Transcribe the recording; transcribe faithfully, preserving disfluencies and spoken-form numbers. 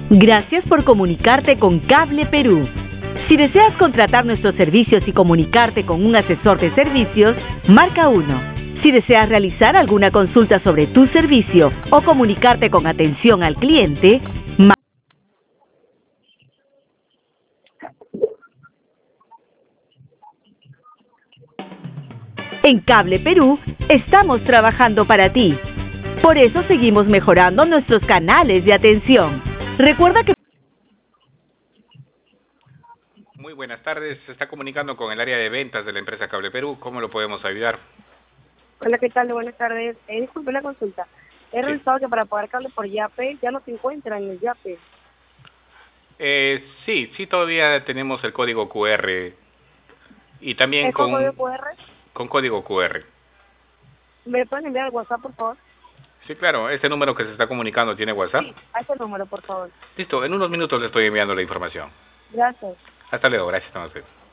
Gracias por comunicarte con Cable Perú. Si deseas contratar nuestros servicios y comunicarte con un asesor de servicios, marca uno. Si deseas realizar alguna consulta sobre tu servicio o comunicarte con atención al cliente, marca. En Cable Perú estamos trabajando para ti. Por eso seguimos mejorando nuestros canales de atención. Recuerda que... Muy buenas tardes, se está comunicando con el área de ventas de la empresa Cable Perú. ¿Cómo lo podemos ayudar? Hola, ¿qué tal? Buenas tardes. Eh, disculpe la consulta. He Sí. revisado que para pagar cable por Yape ya no se encuentra en el Yape. Eh, sí, sí, todavía tenemos el código Q R y también ¿Es con código con, Q R? con código Q R. ¿Me pueden enviar al WhatsApp, por favor? Sí, claro, este número que se está comunicando tiene WhatsApp. Sí, a ese número, por favor. Listo, en unos minutos le estoy enviando la información. Gracias. Hasta luego, gracias a usted.